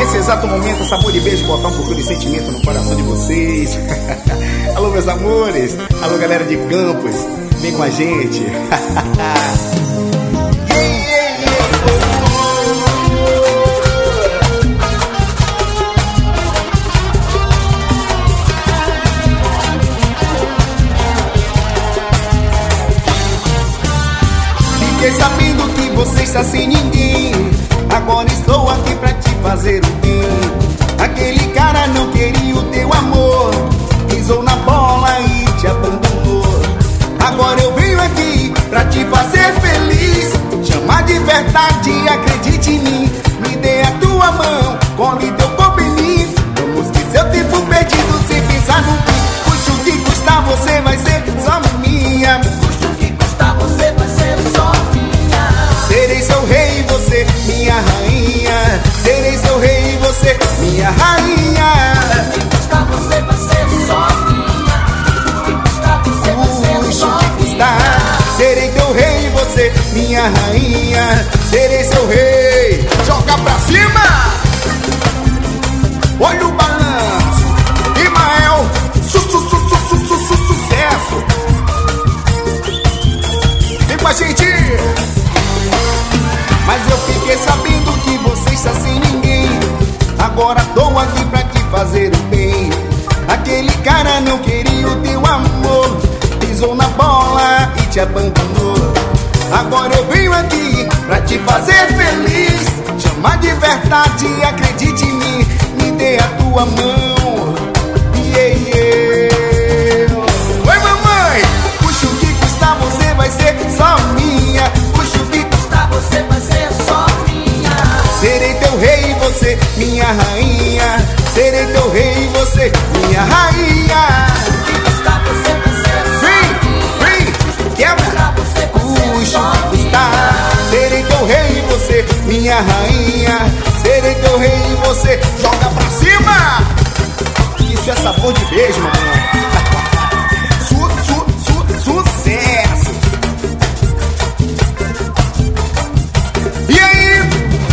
Nesse exato momento, sabor de beijo, botar um pouco de sentimento no coração de vocês. Alô, meus amores. Alô, galera de Campos. Vem com a gente. Fiquei sabendo que você está sem ninguém. Agora estou aqui pra te fazer o bem. Aquele cara não queria o teu amor, pisou na bola e te abandonou. Agora eu venho aqui pra te fazer feliz. Chama de verdade, acredite em mim. Me dê a tua mão, cole teu corpo em mim. Vamos esquecer o tempo perdido sem pensar no fim. Custe o que custar, você vai ser só minha. Custe o que custar, você vai ser só minha. Serei seu rei, você minha rainha. Serei seu rei, você minha rainha. O que custar, você vai ser só minha. O que custar, você vai ser só minha. Serei teu rei, você minha rainha. Serei seu rei. Joga pra cima. Olha o balanço. Imael, sucesso. Vem com a gente. Mas eu fiquei sabendo que você está sem ninguém. Agora tô aqui pra te fazer o bem. Aquele cara não queria o teu amor, pisou na bola e te abandonou. Agora eu venho aqui pra te fazer feliz. Chama de verdade, acredite em mim. Me dê a tua mão. Oi, mamãe. Puxa o que custar, você vai ser só minha. Puxa o que custar, Você vai ser só minha. serei teu rei, você minha rainha. Serei teu rei, você minha rainha. O que custar, você vai ser só Vem, quebra. Você vai ser Puxa só o que custar. Serei teu rei, você minha rainha. Serei teu rei, você joga pra cima. Isso é sabor de beijo, mamãe. Sucesso. E aí?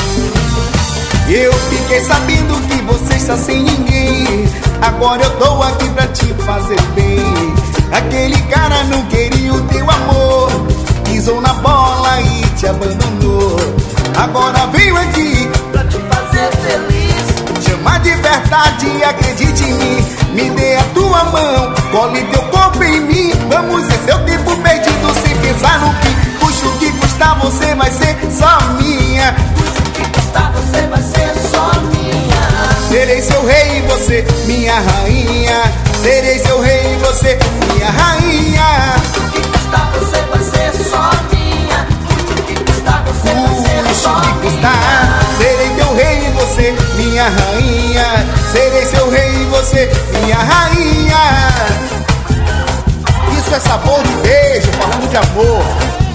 Eu fiquei sabendo que você está sem ninguém. Agora eu tô aqui pra te fazer bem. Aquele cara não queria o teu amor, pisou na bola e te abandonou. Agora venho aqui pra te fazer feliz. chama de verdade, acredite em mim. Me dê a tua mão, cole teu corpo em mim. Vamos esquecer o tempo perdido sem pensar no fim. Custe o que custar, você vai ser só minha. Custe o que custar, você vai ser só minha. Serei seu rei, você minha rainha. Serei seu rei, você minha rainha. Custe o que custar, você vai ser só minha. Custe o que custar, você vai ser só Custe o que custar, serei teu rei, você minha rainha. Serei seu rei, você minha rainha. Isso é sabor de beijo, falando de amor.